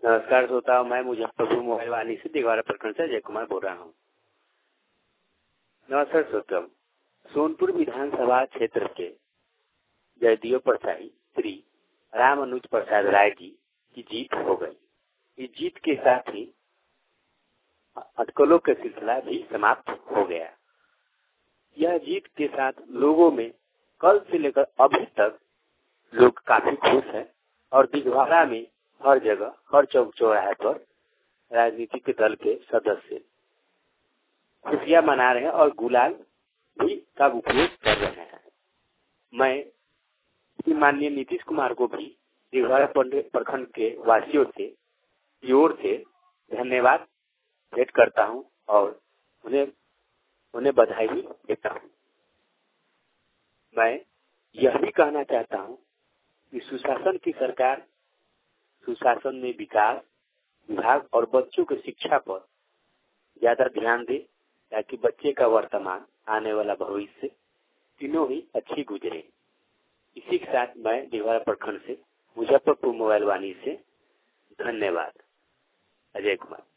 नमस्कार श्रोताओं, मैं मुजफ्फरपुर मोबाइल वाली से दिगवारा प्रखंड से अजय कुमार बोल रहा हूँ। नमस्कार श्रोताओं, सोनपुर विधानसभा क्षेत्र के जयदेव प्रसाई श्री राम अनुज प्रसाद राय जी की जीत हो गई। इस जीत के साथ ही अटकलों का सिलसिला भी समाप्त हो गया। यह जीत के साथ लोगों में कल से लेकर अभी तक लोग काफी खुश हैं और दिगवारा में हर जगह, हर चौक चौराहे पर राजनीतिक दल के सदस्य खुशियां मना रहे हैं और गुलाल भी का उपयोग कर रहे हैं। मैं माननीय नीतीश कुमार को भी दिगवारा प्रखंड के वासियों से की ओर से धन्यवाद भेंट करता हूं और उन्हें बधाई भी देता हूं। मैं यह भी कहना चाहता हूं कि सुशासन की सरकार सुशासन में विकास विभाग और बच्चों की शिक्षा पर ज्यादा ध्यान दे ताकि बच्चे का वर्तमान आने वाला भविष्य तीनों ही अच्छी गुजरे। इसी के साथ मैं दिगवारा प्रखंड से मुजफ्फरपुर मोबाइल वाणी से धन्यवाद। अजय कुमार।